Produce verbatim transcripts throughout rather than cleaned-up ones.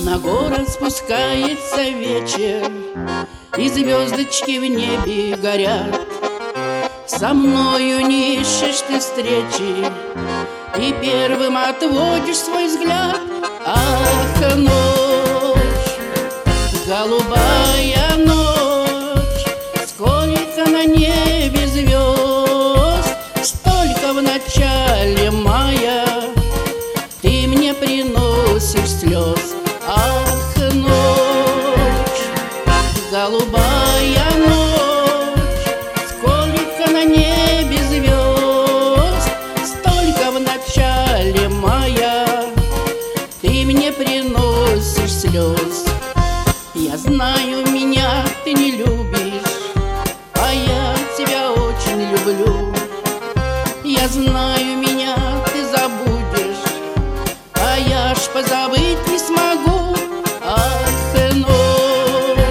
На город спускается вечер, и звездочки в небе горят. Со мною не ищешь ты встречи, и первым отводишь свой взгляд. Ах, ночь, голубая ночь, сколько на небе звезд, столько в начале мая ты мне приносишь слез. Ах, ночь, голубая ночь, сколько на небе звезд, столько в начале мая ты мне приносишь слез. Я знаю, меня ты не любишь, а я тебя очень люблю. Я знаю, меня ты забудешь, а я ж позабыть не смогу. Ах, ночь,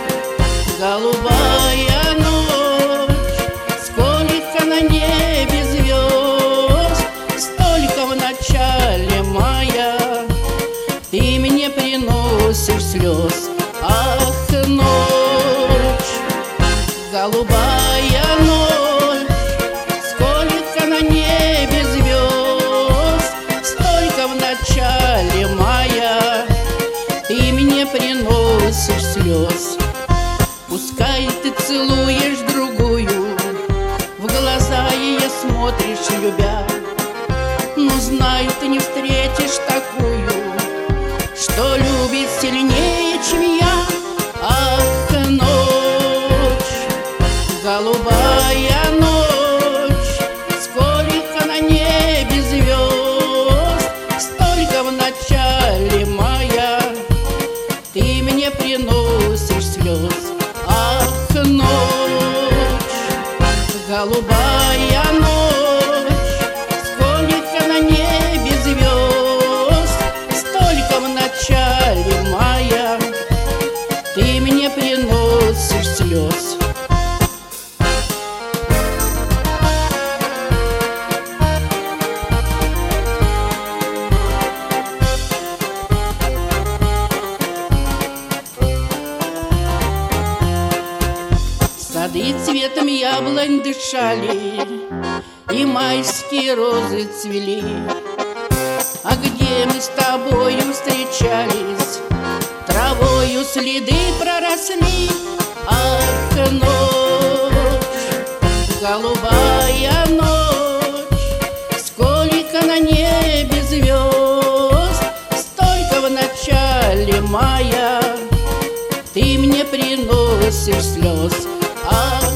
голубая ночь, сколько на небе звезд, столько в начале мая ты мне приносишь слез. Ах, ночь, голубая ночь, сколько на небе звезд, столько в начале мая ты мне приносишь слез. Пускай ты целуешь другую, в глаза ее смотришь, любя, но знай, ты не встретишь такую, что любит сильнее, чем я. Ах, ночь, голубая ночь, сколько на небе звезд, столько в начале мая ты мне приносишь слез. Ах, ночь, голубая ночь, сколько на небе звезд, столько в начале мая ты мне приносишь слез. Сады цветом яблонь дышали, и майские розы цвели. А где мы с тобою встречались, травою следы проросли. Ах, ночь, голубая ночь, сколько на небе звезд, столько в начале мая ты мне приносишь слез. Ах,